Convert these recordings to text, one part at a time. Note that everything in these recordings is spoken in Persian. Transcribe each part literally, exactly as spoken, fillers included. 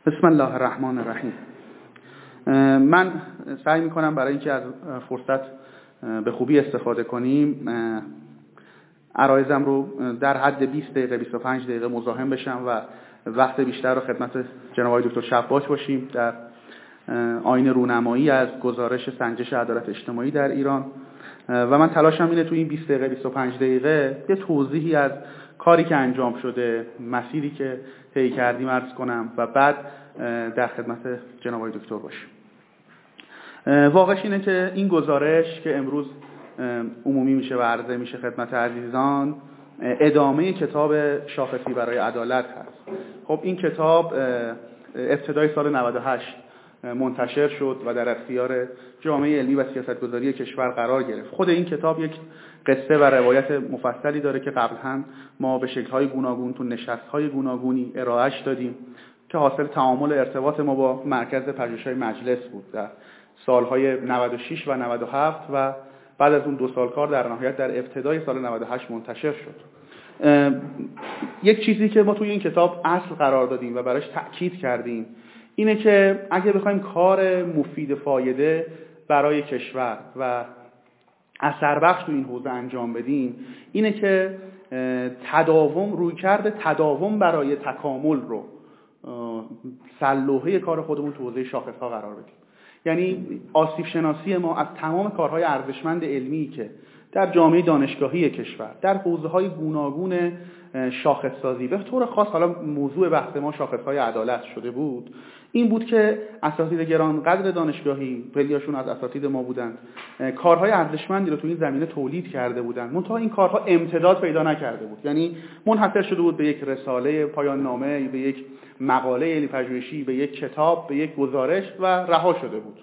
بسم الله الرحمن الرحیم. من سعی میکنم برای اینکه از فرصت به خوبی استفاده کنیم عرایزم رو در حد بیست دقیقه بیست و پنج دقیقه مزاحم بشم و وقت بیشتر رو خدمت جناب آقای دکتر شباش باشیم در آیین رونمایی از گزارش سنجش عدالت اجتماعی در ایران. و من تلاشم اینه تو این بیست دقیقه بیست و پنج دقیقه یه توضیحی از کاری که انجام شده، مسیری که طی کردیم عرض کنم و بعد در خدمت جناب آقای دکتر باشیم. واقعش اینه که این گزارش که امروز عمومی میشه و عرضه میشه خدمت عزیزان ادامه کتاب شاخصی برای عدالت هست. خب این کتاب ابتدای سال نود و هشت منتشر شد و در اختیار جامعه علمی و سیاستگذاری کشور قرار گرفت. خود این کتاب یک قصه و روایت مفصلی داره که قبلا ما به شکل‌های گوناگون تو نشست‌های گوناگونی ارائهش دادیم که حاصل تعامل ارتباط ما با مرکز پژوهش‌های مجلس بود در سال‌های نود و شش و نود و هفت و بعد از اون دو سال کار در نهایت در ابتدای سال نود و هشت منتشر شد. یک چیزی که ما توی این کتاب اصل قرار دادیم و براش تأکید کردیم اینه که اگه بخوایم کار مفید فایده برای کشور و اثر بخش تو این حوزه انجام بدیم اینه که تداوم رویکرد تداوم برای تکامل رو سلوحه کار خودمون تو حوزه شاخص‌ها قرار بدیم. یعنی آسیب شناسی ما از تمام کارهای ارزشمند علمی که در جامعه دانشگاهی کشور در حوزه‌های گوناگون شاخص سازی به طور خاص حالا موضوع بحث ما شاخص‌های عدالت شده بود، این بود که اساتید گرانقدر دانشگاهی خیلیاشون از اساتید ما بودند، کارهای ارزشمندی رو تو این زمینه تولید کرده بودند، منتها این کارها امتداد پیدا نکرده بود. یعنی منحصر شده بود به یک رساله پایان نامه، به یک مقاله علمی پژوهشی، به یک کتاب، به یک گزارش و رها شده بود.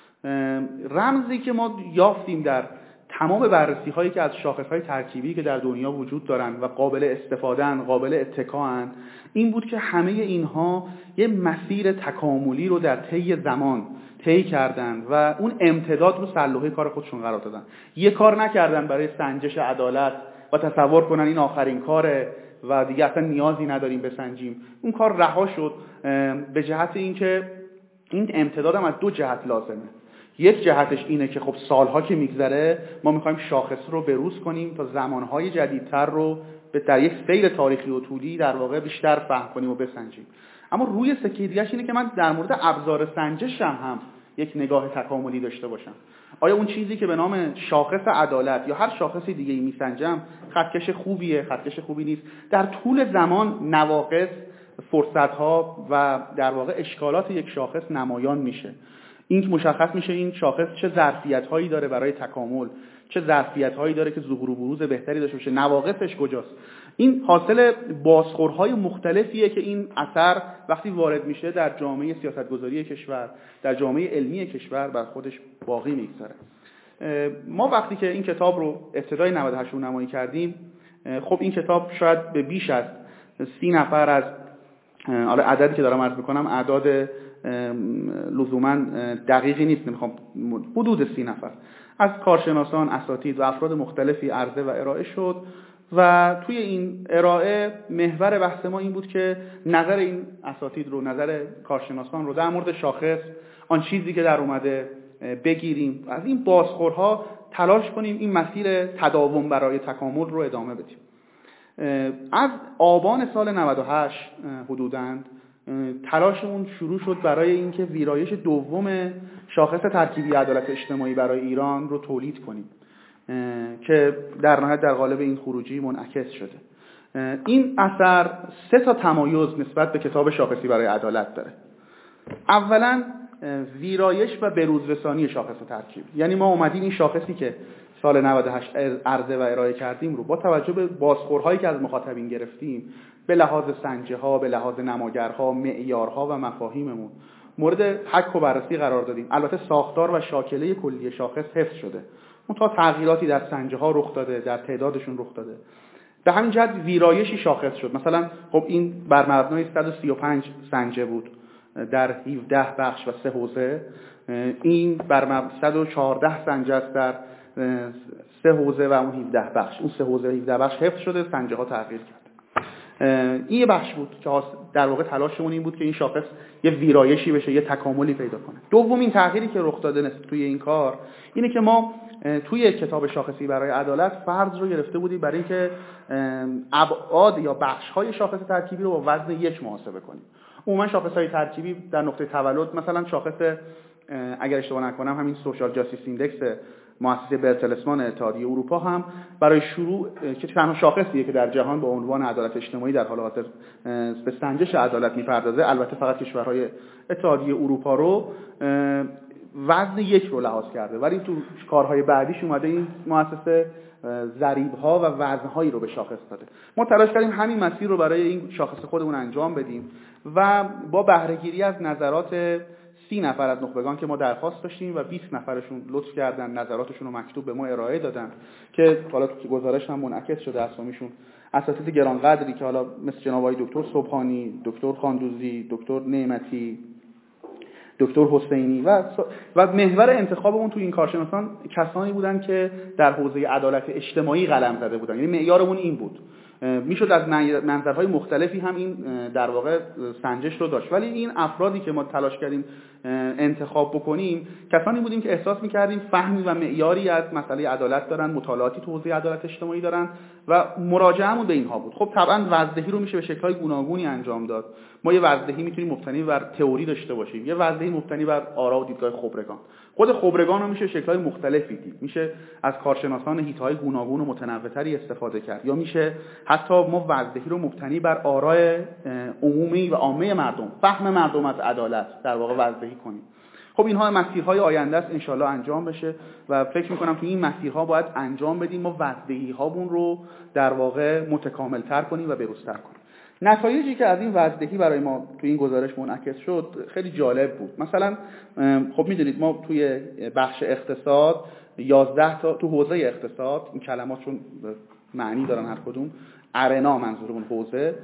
رمزی که ما یافتیم در تمام بررسی هایی که از شاخص های ترکیبی که در دنیا وجود دارن و قابل استفادهن، قابل اتکاهن، این بود که همه اینها یه مسیر تکاملی رو در طی زمان طی کردن و اون امتداد رو سلوحه کار خودشون قرار دادن. یه کار نکردن برای سنجش عدالت و تصور کنن این آخرین کاره و دیگه اصلا نیازی نداریم بسنجیم. اون کار رها شد به جهت اینکه این امتداد هم از دو جهت لازمه. یک جهتش اینه که خب سالها که میگذره ما میخوایم شاخص رو بروز کنیم تا زمانهای جدیدتر رو در یک سیر تاریخی و طولی در واقع بیشتر فهم کنیم و بسنجیم. اما روی سکه دیگه‌اش اینه که من در مورد ابزار سنجش هم, هم یک نگاه تکاملی داشته باشم. آیا اون چیزی که به نام شاخص عدالت یا هر شاخصی دیگه‌ای میسنجم خطکش خوبیه، خطکش خوبی نیست؟ در طول زمان نواقص، فرصت‌ها و در واقع اشکالات یک شاخص نمایان میشه. این مشخص میشه این شاخص چه ظرفیت‌هایی داره برای تکامل، چه ظرفیت‌هایی داره که ظهور و بروز بهتری داشته باشه، نواقصش کجاست. این حاصل بازخورهای مختلفیه که این اثر وقتی وارد میشه در جامعه سیاستگذاری کشور، در جامعه علمی کشور بر خودش باقی میگذاره. ما وقتی که این کتاب رو ابتدای نود و هشت رونمایی کردیم، خب این کتاب شاید به بیش از سی نفر از حالا عددی که دارم عرض میکنم اعداد لزوما دقیقی نیست، نمیخوام حدود سی نفر از کارشناسان، اساتید و افراد مختلفی عرضه و ارائه شد و توی این ارائه محور بحث ما این بود که نظر این اساتید رو، نظر کارشناسان رو در مورد شاخص، آن چیزی که در اومده بگیریم، از این بازخورها تلاش کنیم این مسیر تداوم برای تکامل رو ادامه بدیم. از آبان سال نود و هشت حدوداً تلاشمون شروع شد برای اینکه ویرایش دوم شاخص ترکیبی عدالت اجتماعی برای ایران رو تولید کنیم که در نهایت در قالب این خروجی منعکس شده. این اثر سه تا تمایز نسبت به کتاب شاخصی برای عدالت داره. اولا ویرایش و بروزرسانی شاخص ترکیبی، یعنی ما اومدیم این شاخصی که سال نود و هشت عرضه و ارائه کردیم رو با توجه به بازخورهایی که از مخاطبین گرفتیم به لحاظ سنجه ها، به لحاظ نماگرها، معیارها و مفاهیممون مورد حک و بررسی قرار دادیم. البته ساختار و شاکله کلی شاخص حفظ شده، منتها تغییراتی در سنجه ها رخ داده، در تعدادشون رخ داده. به همین جهت ویرایشی شاخص شد. مثلا خب این بر مبنای صد و سی و پنج سنجه بود در هفده بخش و سه حوزه، این بر مبنای صد و چهارده سنجه است در سه حوزه و اون هفده بخش. اون سه حوزه و هفده بخش حفظ شده، سنجه ها تغییر کرد. این یه بخش بود که در واقع تلاشمون این بود که این شاخص یه ویرایشی بشه، یه تکاملی پیدا کنه. دومین تغییری که رخ داده توی این کار اینه که ما توی کتاب شاخصی برای عدالت فرض رو گرفته بودیم برای اینکه ابعاد یا بخش‌های شاخص ترکیبی رو با وزن یک محاسبه کنیم. عموما شاخص‌های ترکیبی در نقطه تولد، مثلا شاخص اگر اشتباه نکنم همین سوشال جاستیس ایندکس مؤسسه برتلسمان اتحادیه اروپا هم برای شروع که تنها شاخصیه که در جهان با عنوان عدالت اجتماعی در حال حاضر به سنجش عدالت میپردازه، البته فقط کشورهای اتحادیه اروپا رو وزن یک رو لحاظ کرده، ولی تو کارهای بعدیش اومده این مؤسسه ضریب‌ها و وزن‌هایی رو به شاخص داده. ما تلاش کردیم همین مسیر رو برای این شاخص خودمون انجام بدیم و با بهره‌گیری از نظرات سی نفر از نخبگان که ما درخواست داشتیم و بیست نفرشون لطف کردن نظراتشون رو مکتوب به ما ارائه دادن که حالا تو گزارش هم منعکس شده اسامیشون، اساتید گرانقدری که حالا مثل جناب آقای دکتر صبحانی، دکتر خاندوزی، دکتر نعمتی، دکتر حسینی و و محور انتخابمون تو این کارشناسان کسانی بودن که در حوزه عدالت اجتماعی قلم زده بودن. یعنی معیارمون این بود. میشد از منظرهای مختلفی هم این در واقع سنجش رو داشت، ولی این افرادی که ما تلاش کردیم انتخاب بکنیم کسانی بودیم که احساس میکردیم فهمی و معیاری از مسئله عدالت دارن، مطالعاتی تو حوزه عدالت اجتماعی دارن و مراجعهمون به اینها بود. خب طبعا وزدهی رو میشه به شکل‌های گوناگونی انجام داد. ما یه وزدهی میتونیم مبتنی بر تئوری داشته باشیم، یه وزدهی مبتنی بر آرا و دیدگاه خبرگان. خود خبرگان رو میشه شکل‌های مختلفی دید. میشه از کارشناسان حیطه‌های گوناگون و متنوع‌تری استفاده کرد، یا میشه حتی ما وزدهی رو مبتنی بر آراء عمومی و عامه مردم، فهم مردم از عدالت در واقع وزدهی کنیم. خب اینها مسیرهای آینده است انشالله انجام بشه و فکر میکنم تو این مسیرها باید انجام بدیم، ما وزدهی هامون رو در واقع متکامل تر کنیم و بروزتر کنیم. نتایجی که از این وزدهی برای ما تو این گزارش منعکس شد خیلی جالب بود. مثلا خب میدونید ما توی بخش اقتصاد یازده تا تو حوزه اقتصاد، این کلمات چون معنی دارن هر کدوم، ارنا منظورمون حوزه،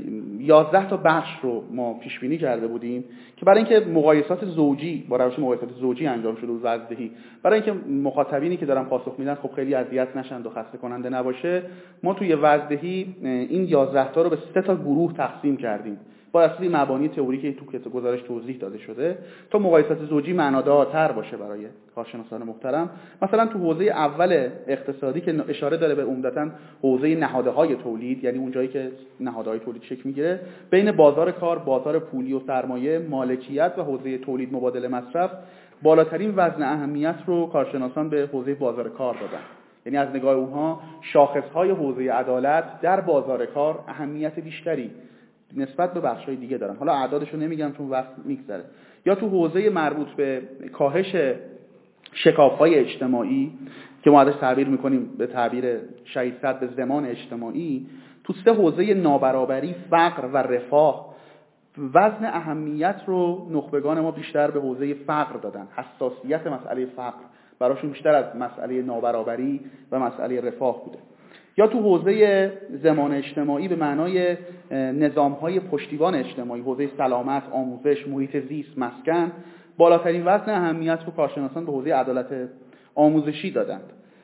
یازده تا بخش رو ما پیش بینی کرده بودیم که برای اینکه مقایسات زوجی با روش مقایسات زوجی انجام شده و وزدهی، برای اینکه مخاطبینی که دارن پاسخ میدن خب خیلی اذیت نشن و خسته کننده نباشه، ما توی وزدهی این یازده تا رو به سه تا گروه تقسیم کردیم با اصلی مبانی تئوریکی که تو گزارش توضیح داده شده تا مقایسات زوجی معنادارتر باشه برای کارشناسان محترم. مثلا تو حوزه اول اقتصادی که اشاره داره به عمدتاً حوزه نهادهای تولید، یعنی اون جایی که نهادهای تولید شکل میگیره، بین بازار کار، بازار پولی و سرمایه، مالکیت و حوزه تولید مبادله مصرف، بالاترین وزن اهمیت رو کارشناسان به حوزه بازار کار دادن. یعنی از نگاه اونها شاخصهای حوزه عدالت در بازار کار اهمیت بیشتری نسبت به بخش‌های دیگه دارن. حالا اعدادش رو نمیگم چون وقت میگذره. یا تو حوزه مربوط به کاهش شکاف‌های اجتماعی که ما ازش تعبیر می‌کنیم به تعبیر شهید صد به زمان اجتماعی، تو سه حوزه نابرابری، فقر و رفاه وزن اهمیت رو نخبگان ما بیشتر به حوزه فقر دادن. حساسیت مسئله فقر براشون بیشتر از مسئله نابرابری و مسئله رفاه بوده. یا تو حوزه زمان اجتماعی به معنای نظام‌های پشتیبان اجتماعی، حوزه سلامت، آموزش، محیط زیست، مسکن، بالاترین وزن اهمیت رو کارشناسان به حوزه عدالت آموزشی دادند.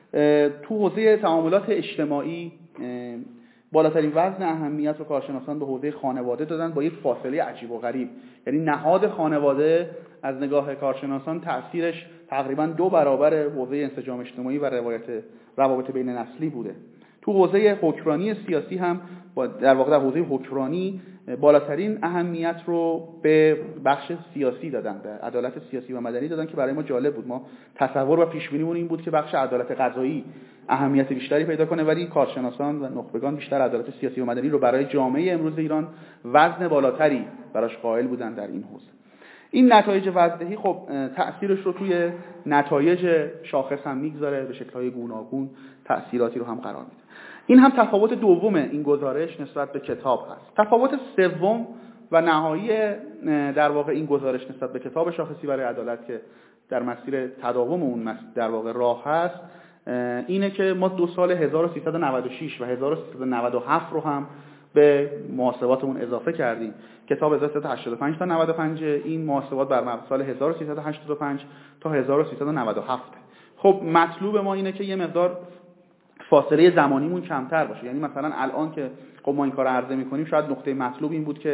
تو حوزه تعاملات اجتماعی بالاترین وزن اهمیت رو کارشناسان به حوزه خانواده دادند با یک فاصله عجیب و غریب. یعنی نهاد خانواده از نگاه کارشناسان تأثیرش تقریباً دو برابر حوزه انسجام اجتماعی و روایت روابط بین نسلی بوده. تو حوزه حکمرانی سیاسی هم در واقع در حوزه حکمرانی بالاترین اهمیت رو به بخش سیاسی دادن، به عدالت سیاسی و مدنی دادن که برای ما جالب بود. ما تصور و پیش بینیمون این بود که بخش عدالت قضایی اهمیت بیشتری پیدا کنه، ولی کارشناسان و نخبگان بیشتر عدالت سیاسی و مدنی رو برای جامعه امروز ایران وزن بالاتری براش قائل بودن در این حوزه. این نتایج وزدهی خب تأثیرش رو توی نتایج شاخص هم میگذاره، به شکل‌های گوناگون تأثیراتی رو هم قرار میده. این هم تفاوت دوم این گزارش نسبت به کتاب هست. تفاوت سوم و نهایی در واقع این گزارش نسبت به کتاب شاخصی برای عدالت که در مسیر تداوم اون در واقع راه هست اینه که ما دو سال هزار و سیصد و نود و شش و هزار و سیصد و نود و هفت رو هم به محاسباتمون اضافه کردیم. کتاب هزار و سیصد و هشتاد و پنج تا نود و پنج، این محاسبات بر سال هزار و سیصد و هشتاد و پنج تا هزار و سیصد و نود و هفت. خب مطلوب ما اینه که یه مقدار فاصله زمانیمون کمتر باشه. یعنی مثلا الان که خب ما این کار عرضه می‌کنیم شاید نقطه مطلوب این بود که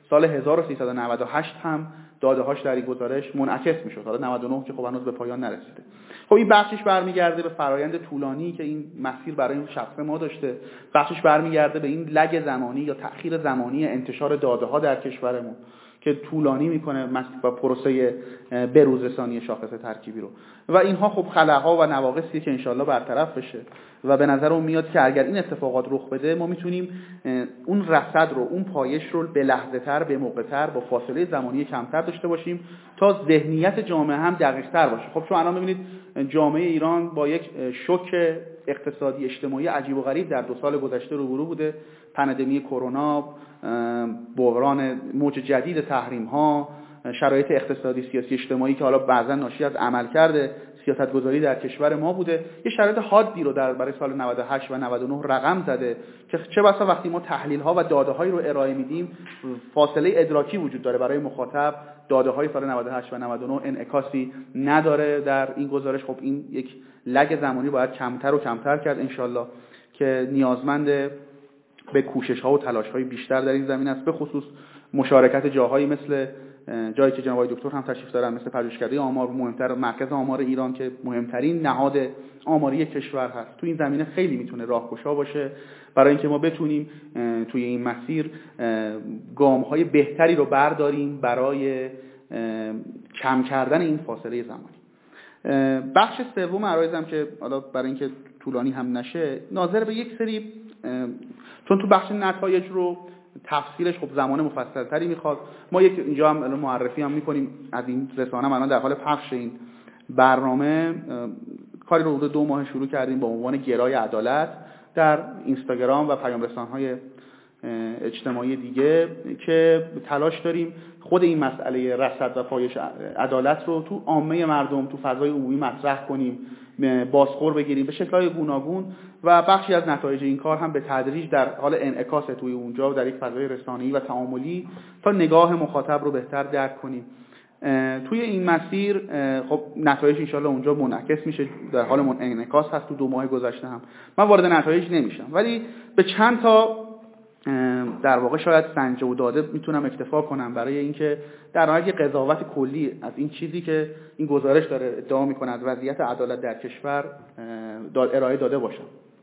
سال هزار و سیصد و نود و هشت هم داده‌هاش در این گزارش منعکس می‌شد. حالا نود و نه که خب هنوز به پایان نرسیده. خب این بخشش برمیگرده به فرایند طولانی که این مسیر برای این شخص ما داشته، بخشش برمیگرده به این لگ زمانی یا تأخیر زمانی انتشار داده‌ها در کشورمون که طولانی میکنه با پروسه بروزرسانی شاخص ترکیبی رو و اینها خب خلاها و نواقصی که انشالله برطرف بشه و به نظر اون میاد که اگر این اتفاقات رخ بده ما میتونیم اون رصد رو، اون پایش رو به لحظه تر، به موقع تر، با فاصله زمانی کمتر داشته باشیم تا ذهنیت جامعه هم دقیق تر باشه. خب چون الان ببینید جامعه ایران با یک شوک اقتصادی اجتماعی عجیب و غریب در دو سال گذشته روبرو بوده. پاندمی کرونا، بحران موج جدید تحریم ها، شرایط اقتصادی سیاسی اجتماعی که حالا بعضا ناشی از عملکرد سیاستگذاری در کشور ما بوده، یه شرایط حادی رو در برای سال نود و هشت و نود و نه رقم زده که چه بسا وقتی ما تحلیل ها و داده هایی رو ارائه میدیم فاصله ادراکی وجود داره برای مخاطب. داده های سال نود و هشت و نود و نه انعکاسی نداره در این گزارش. خب این یک لگ زمانی باید کمتر و کمتر کرد انشالله که نیازمند به کوشش ها و تلاش های بیشتر در این زمین است، به خصوص مشارکت جاهایی مثل جایی که جناب آقای دکتر هم تشریف دارن، مثل پژوهشکده آمار، مهمتر مرکز آمار ایران که مهمترین نهاد آماری کشور هست. تو این زمینه خیلی میتونه راهگشا باشه برای اینکه ما بتونیم توی این مسیر گام های بهتری رو برداریم برای کم کردن این فاصله زمانی. بخش سوم عرایزم که حالا برای اینکه طولانی هم نشه ناظر به یک سری، چون تو بخش نتایج رو تفصیلش خب زمان مفصل‌تری میخواد، ما یک اینجا هم معرفی هم میکنیم از این رسانه. الان در حال پخش این برنامه کاری رو حدود دو ماه شروع کردیم با عنوان گرای عدالت در اینستاگرام و پیام رسان‌های اجتماعی دیگه که تلاش داریم خود این مسئله رصد و پایش عدالت رو تو عامه مردم، تو فضای عمومی مطرح کنیم، بازخور بگیریم به شکل‌های گوناگون و بخشی از نتایج این کار هم به تدریج در حال انعکاس توی اونجا و در یک فضای رسانه‌ای و تعاملی تا نگاه مخاطب رو بهتر درک کنیم. توی این مسیر خب نتایج انشالله اونجا منعکس میشه، در حال انعکاس هست. تو دو ماه گذشته هم من وارد نتایج نمیشم، ولی به چند تا در واقع شاید سنجه و داده میتونم اکتفا کنم برای اینکه در نهایت قضاوت کلی از این چیزی که این گزارش داره ادعا میکنه از وضعیت عدالت در کشور ارائه داده باشم.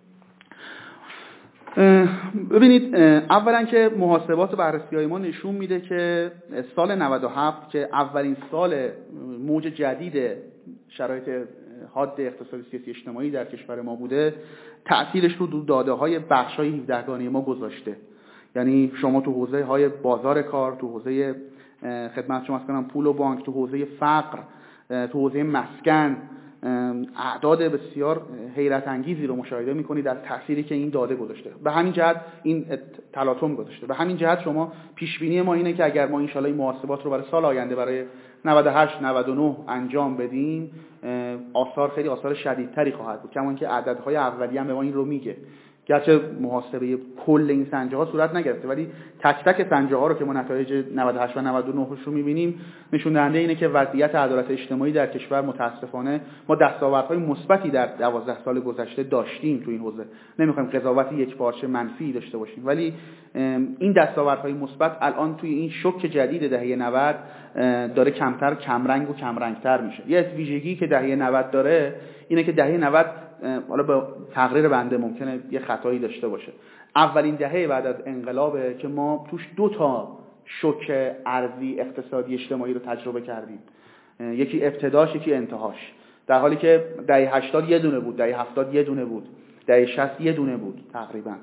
ببینید، اولا که محاسبات و بررسی‌های ما نشون میده که سال نود و هفت که اولین سال موج جدید شرایط حاد اقتصادی سیاسی اجتماعی در کشور ما بوده، تأثیرش رو دو داده‌های بخش‌های هفده گانه ما گذاشته. یعنی شما تو حوزه های بازار کار، تو حوزه خدمت شما کنم پول و بانک، تو حوزه فقر، تو حوزه مسکن اعداد بسیار حیرت انگیزی رو مشاهده می‌کنید از تأثیری که این داده گذاشته. به همین جهت این تلاطم گذاشته. به همین جهت شما پیش بینی ما اینه که اگر ما ان شاءالله این محاسبات رو برای سال آینده برای نود و هشت نود و نه انجام بدیم، آثار خیلی آثار شدیدتری خواهد بود. کما اینکه عددهای اولیه هم به ما این رو میگه. گرچه محاسبه کل این سنجه ها صورت نگرفته، ولی تک تک سنجه ها رو که ما نتایج نود و هشت و نود و نه رو می‌بینیم نشون دهنده اینه که وضعیت عدالت اجتماعی در کشور متاسفانه ما دستاوردهای مثبتی در دوازده سال گذشته داشتیم تو این حوزه. نمی‌خوایم قضاوت یکپارچه منفی داشته باشیم، ولی این دستاوردهای مثبت الان توی این شوک جدید دهه نود داره کمتر کمرنگ و کمرنگتر میشه. یه ویژگی که دهه نود داره اینه که دهه نود حالا به تقریر بنده ممکنه یه خطایی داشته باشه، اولین دهه بعد از انقلابه که ما توش دو تا شوک ارضی اقتصادی اجتماعی رو تجربه کردیم، یکی ابتداش یکی انتهاش. در حالی که دهه هشتاد یه دونه بود، دهه هفتاد یه دونه بود، دهه شصت یه دونه بود تقریبا.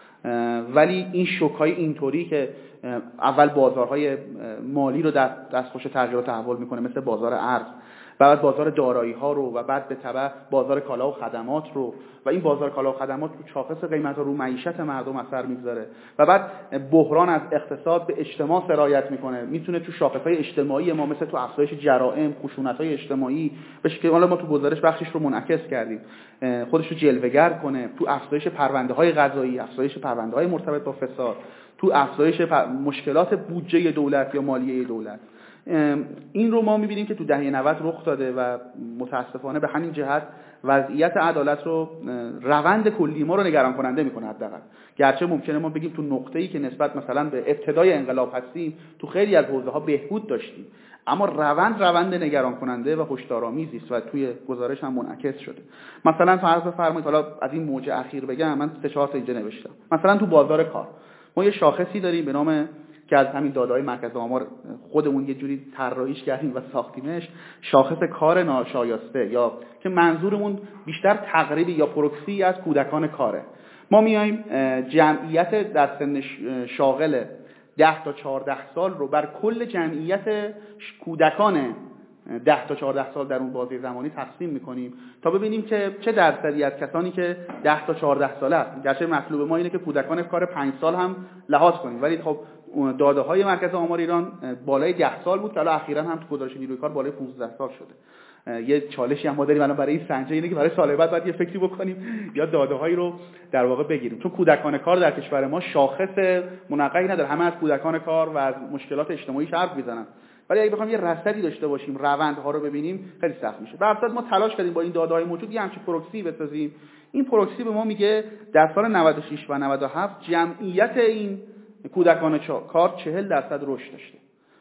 ولی این شوک‌های اینطوری که اول بازارهای مالی رو در دستخوش تغییر و تحول میکنه مثل بازار ارز، بعد بازار دارایی ها رو و بعد به تبع بازار کالا و خدمات رو، و این بازار کالا و خدمات رو شاخص قیمت ها رو معیشت مردم اثر میگذاره و بعد بحران از اقتصاد به اجتماع سرایت میکنه، میتونه تو شاخص های اجتماعی ما مثل تو افزایش جرائم، خشونت های اجتماعی بشه که حالا ما تو گزارش بخشش رو منعکس کردیم، خودش رو جلوه‌گر کنه تو افزایش پرونده های قضایی، افزایش پرونده های مرتبط با فساد، تو افزایش مشکلات بودجه دولت یا مالیه دولت. این رو ما می‌بینیم که تو دهه نود رخ داده و متاسفانه به همین جهت وضعیت عدالت رو روند کلی ما رو نگران کننده میکنه حداقل. گرچه ممکنه ما بگیم تو نقطه‌ای که نسبت مثلا به ابتدای انقلاب هستیم تو خیلی از حوزه‌ها بهبود داشتیم، اما روند روند نگران کننده و هشدارآمیزی است و توی گزارش هم منعکس شده. مثلا فرض بفرمایید حالا از این موج اخیر بگم، من سه چهار تا اینجا نوشتم. مثلا تو بازار کار ما یه شاخصی داریم به نام که از همین داده‌های مرکز آمار خودمون یه جوری طراحیش کردیم و ساختیمش، شاخص کار ناشایسته، یا که منظورمون بیشتر تقریبی یا پروکسی از کودکان کاره. ما میایم جمعیت در سن شاغل ده تا چهارده سال رو بر کل جمعیت کودکان ده تا چهارده سال در اون بازه زمانی تقسیم میکنیم تا ببینیم که چه درصدی از کسانی که ده تا چهارده ساله هستند. گرچه مطلوب ما اینه که کودکان کار پنج سال هم لحاظ کنیم، ولی خب داده های مرکز آمار ایران بالای ده سال بود که حالا اخیراً هم تو گزارش نیروی کار بالای پانزده سال شده. یه چالشی هم ما داریم الان برای این سنجه اینه که برای سال بعد باید یه فکری بکنیم یا داده هایی رو در واقع بگیریم، چون کودکان کار در کشور ما شاخص منقحی نداره، همه از کودکان کار و از مشکلات اجتماعی حرف میزنن، ولی اگه بخوام یه رصدی داشته باشیم، روندها رو ببینیم، خیلی سخت میشه. به هر صورت ما تلاش کردیم با این داده‌های موجود یه همچین پروکسی بسازیم. این پروکسی به ما میگه در سال نود و شش و نود و هفت جمعیت این کودکان کار چهل درصد رشد داشته،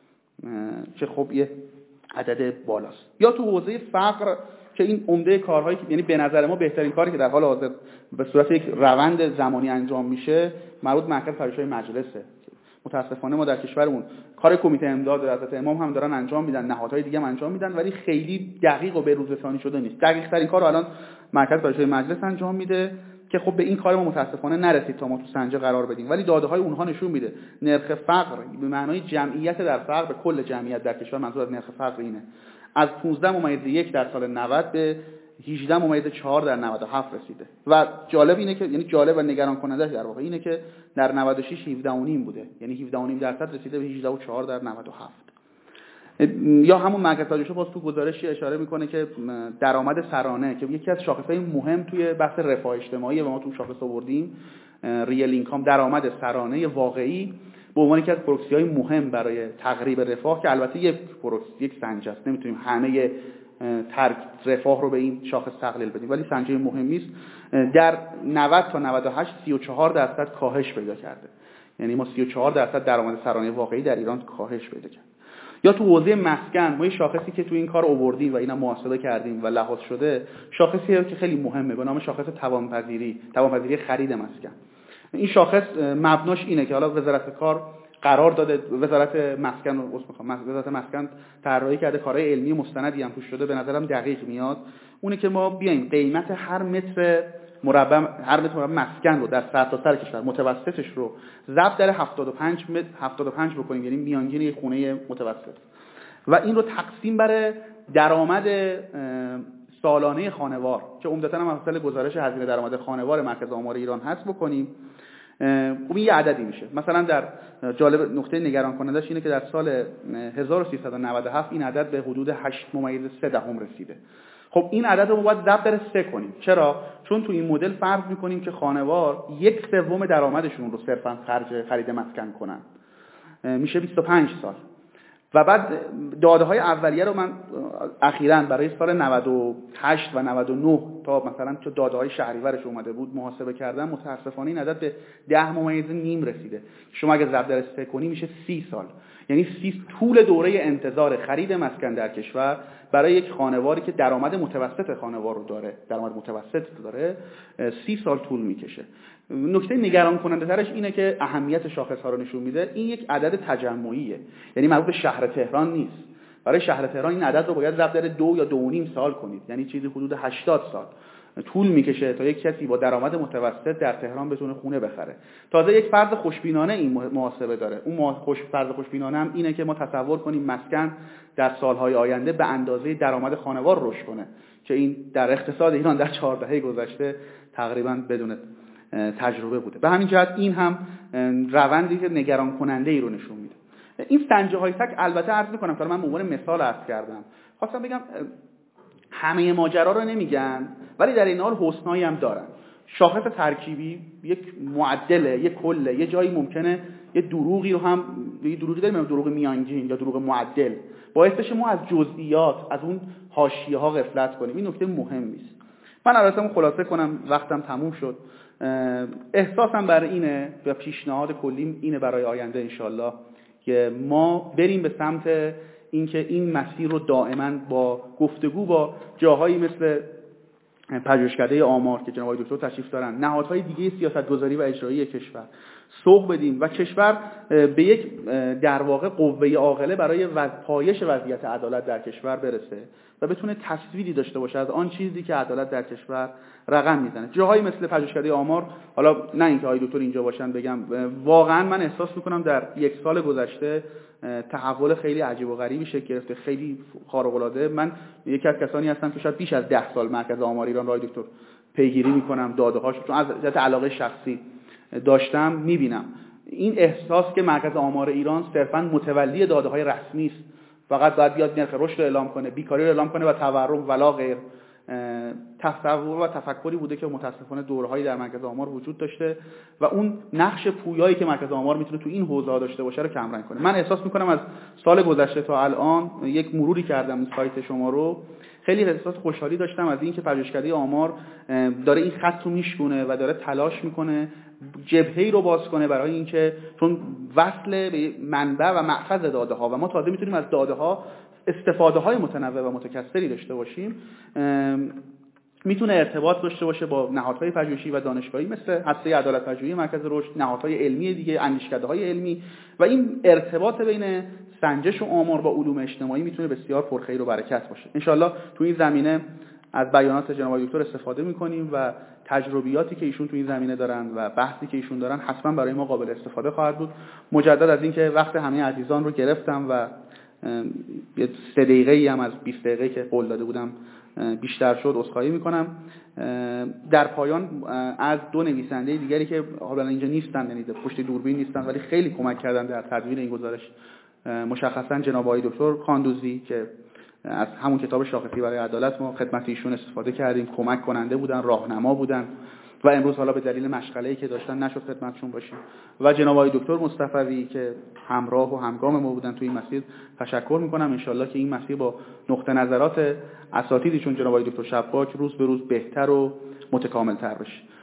که خب یه عدد بالاست. یا تو حوزه فقر که این عمده کارهایی که یعنی به نظر ما بهترین کاری که در حال حاضر به صورت یک روند زمانی انجام میشه مربوط مرکز پژوهش‌های مجلسه. متاسفانه ما در کشورمون کار کمیته امداد حضرت امام هم دارن انجام میدن، نهادهای دیگه هم انجام میدن، ولی خیلی دقیق و به روز رسانی شده نیست. دقیق ترین کار رو الان مرکز پژوهش‌های مجلس انجام میده که خب به این کار ما متاسفانه نرسید تا ما تو سنجه قرار بدیم، ولی داده های اونها نشون میده نرخ فقر به معنای جمعیت در فقر به کل جمعیت در کشور، منظور از نرخ فقر اینه، از پانزده ممیز یک در سال نود به هجده ممیز چهار در نود و هفت رسیده. و جالب اینه که یعنی جالب و نگران کننده در واقع اینه که در نود و شش هفده و نیم بوده، یعنی هفده و نیم درصد رسیده به هجده و چهار در نود و هفت. یا همون مرکز پژوهش باز تو گزارشی اشاره میکنه که درآمد سرانه که یکی از شاخصهای مهم توی بحث رفاه اجتماعی و ما تو شاخص آوردیم، ریل اینکام، درآمد سرانه واقعی به عنوان یکی از پروکسی‌های مهم برای تقریب رفاه، که البته یک پروکسی یک سنجه است، نمیتونیم همه ترک رفاه رو به این شاخص تقلیل بدیم، ولی سنجه مهمی است. در نود تا نود و هشت سی و چهار درصد کاهش پیدا کرده، یعنی ما سی و چهار درصد درآمد سرانه واقعی در ایران کاهش پیدا کرد. یا تو حوزه مسکن ما یه شاخصی که تو این کار آوردیم و اینا محاسبه کردیم و لحاظ شده، شاخصی که خیلی مهمه به نام شاخص توانپذیری، توانپذیری خرید مسکن. این شاخص مبناش اینه که حالا وزارت کار قرار داده، وزارت مسکن رو اسم وزارت مسکن طراحی کرده، کارهای علمی مستندی هم توش شده، به نظرم دقیق میاد. اونه که ما بیایم قیمت هر متر مربع هر متر مربع مسکن رو در سرتاسر کشور متوسطش رو ضرب در هفتاد و پنج متر هفتاد و پنج بکنیم، یعنی میانگین یک خونه متوسط، و این رو تقسیم بر درآمد سالانه خانوار که عمدتاً هم اصل گزارش هزینه درآمد خانوار مرکز آمار ایران هست بکنیم، خب این یه عددی میشه. مثلا در جالب نقطه نگران کنندش اینه که در سال هزار و سیصد و نود و هفت این عدد به حدود هشت ممیز سه دهم رسیده. خب این عدد رو باید ضرب در سه کنیم. چرا؟ چون تو این مدل فرض میکنیم که خانوار یک سوم درآمدشون رو صرفا خرج خرید مسکن کنن، میشه بیست و پنج سال. و بعد داده های اولیه رو من اخیراً برای سال نود و هشت و نود و نه تا مثلا چه داده های شهریورش اومده بود محاسبه کردم، متاسفانه این عدد به ده ممیز نیم رسیده. شما اگه ضرب در سه کنی میشه سی سال، یعنی سی طول دوره انتظار خرید مسکن در کشور برای یک خانواری که درآمد متوسط خانوار رو داره، درآمد متوسط داره، سی سال طول میکشه. نکته نگران کننده ترش اینه که اهمیت شاخص ها رو نشون میده. این یک عدد تجمعیه، یعنی مربوط به شهر تهران نیست. برای شهر تهران این عدد رو باید ضرب در دو یا دو و نیم سال کنید، یعنی چیزی حدود هشتاد سال طول میکشه تا یک کسی با درآمد متوسط در تهران بتونه خونه بخره. تازه یک فرض خوشبینانه این محاسبه داره. اون خوش فرض خوشبینانه هم اینه که ما تصور کنیم مسکن در سالهای آینده به اندازه درآمد خانوار رشد کنه، که این در اقتصاد ایران در چهار دهه گذشته تقریبا بدون تجربه بوده. به همین جهت این هم روندی که نگران کننده ای رو نشون میده. این سنجه های تک البته عرض میکنم که من به عنوان مثال عرض کردم، خواستم بگم همه ماجرا رو نمیگن، ولی در این حال حسنایی هم دارن. شاخص ترکیبی یک معدله، یک کله، یه جایی ممکنه یه دروغی رو هم، یه دروغی داریم، دروغ میانگین یا دروغ معدل، باعث بشه ما از جزئیات، از اون حاشیه‌ها غفلت کنیم. این نکته مهمی است. من البته خلاصه کنم، وقتم تموم شد. احساسم برای اینه و پیشنهاد کلیم اینه برای آینده انشالله که ما بریم به سمت اینکه این مسیر رو دائما با گفتگو با جاهایی مثل پژوهشکده آمار که جناب آقای دکتر تشریف دارن، نهادهای دیگه سیاستگذاری و اجرایی کشور سوق بدیم و کشور به یک در واقع قوه عاقله برای پایش وضعیت عدالت در کشور برسه و بتونه تصویری داشته باشه از آن چیزی که عدالت در کشور رقم میزنه. جاهایی مثل پژوهشکده آمار، حالا نه اینکه آقای دکتر اینجا باشن بگم، واقعا من احساس میکنم در یک سال گذشته تحول خیلی عجیب و غریبی شکل گرفته، خیلی خارق العاده. من یکی از کسانی هستم که شاید بیش از ده سال مرکز آمار ایران را دکتر پیگیری میکنم، داده هاش چون از جهت علاقه شخصی داشتم میبینم. این احساس که مرکز آمار ایران صرفا متولی داده های رسمی است، فقط باید بیاد نرخ رشد رو اعلام کنه، بیکاری رو اعلام کنه و تورم ولا غیر، تصور و تفکری بوده که متاسفانه دورهایی در مرکز آمار وجود داشته و اون نقش پویایی که مرکز آمار میتونه تو این حوزه داشته باشه رو کمرنگ کنه. من احساس میکنم از سال گذشته تا الان یک مروری کردم این سایت شما رو، خیلی احساس خوشحالی داشتم از اینکه پژوهشکده آمار داره این خط رو میشکونه و داره تلاش میکنه جبهه‌ای رو باز کنه برای اینکه، چون وصل به منبع و مأخذ داده ها و ما تازه میتونیم از داده ها استفاده های متنوع و متکثری داشته باشیم، میتونه ارتباط داشته باشه با نهادهای پژوهشی و دانشگاهی مثل هسته عدالت پژوهی مرکز رشد، نهادهای علمی دیگه، اندیشکده‌های علمی، و این ارتباط بین سنجش و آمار با علوم اجتماعی میتونه بسیار پرخیر و برکت باشه. انشالله تو این زمینه از بیانات جناب دکتر استفاده میکنیم و تجربیاتی که ایشون تو این زمینه دارن و بحثی که ایشون دارن حتما برای ما قابل استفاده خواهد بود. مجدد از اینکه وقت همه عزیزان رو گرفتم و یه سه دقیقه‌ای هم از بیست دقیقه که قول داده بودم بیشتر شد، عذرخواهی میکنم. در پایان از دو نویسنده دیگری که حالا اینجا نیستن، یعنی پشت دوربین نیستن ولی خیلی کمک کردن در تدوین این گزارش، مشخصا جناب آقای دکتر خاندوزی که از همون کتاب شاخصی برای عدالت ما خدمت ایشون استفاده کردیم، کمک کننده بودن، راهنما بودن و امروز حالا به دلیل مشغله‌ای که داشتن نشد خدمتشون باشیم، و جناب آقای دکتر مصطفی که همراه و همگام ما بودن تو این مسیر. تشکر میکنم. انشالله که این مسیر با نقطه نظرات اساتیدی چون جناب آقای دکتر شباک روز به روز بهتر و متکامل‌تر بشه.